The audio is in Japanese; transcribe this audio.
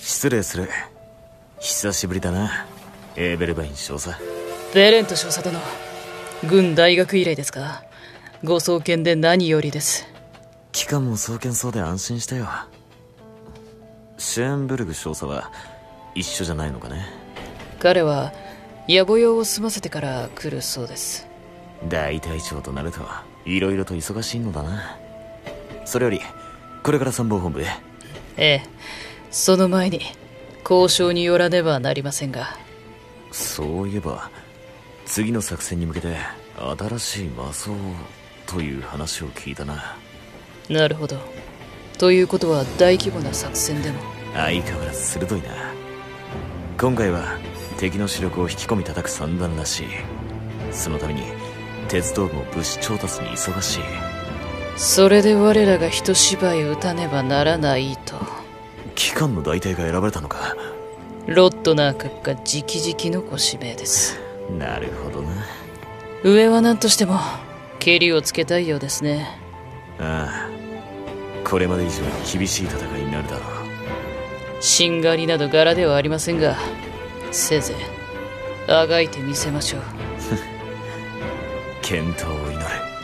失礼する。久しぶりだな、エーベルバイン少佐。 ベレント少佐殿、軍大学以来ですか？ご送検で何よりです。 期間も送検そうで安心したよ。シェーンブルグ少佐は一緒じゃないのかね？ 彼は野暮用を済ませてから来るそうです。 大隊長となるといろいろと忙しいのだな。それよりこれから参謀本部へ。 ええ、その前に交渉によらねばなりませんが。 そういえば次の作戦に向けて新しい魔装という話を聞いたな。 なるほど。ということは大規模な作戦でも。 相変わらず鋭いな。今回は敵の主力を引き込み叩く算段らしい。そのために鉄道部も物資調達に忙しい。 それで我らが一芝居打たねばならないと。 機関の大隊が選ばれたのか？ ロッドナー閣下直々のご指名です。 なるほどな。 上は何としてもケリをつけたいようですね。 ああ、これまで以上に厳しい戦いになるだろう。 しんがりなど柄ではありませんが、せいぜいあがいてみせましょう。 健闘を祈る。